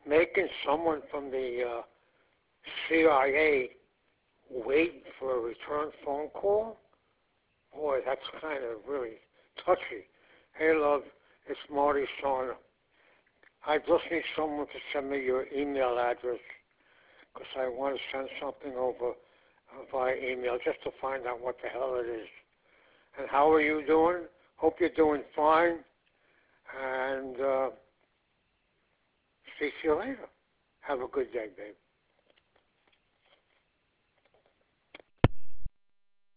making someone from the CIA wait for a return phone call? Boy, that's kind of really touchy. Hey, love, it's Marty Sarna. I just need someone to send me your email address because I want to send something over via email just to find out what the hell it is. And how are you doing? Hope you're doing fine. And speak to you later. Have a good day, babe.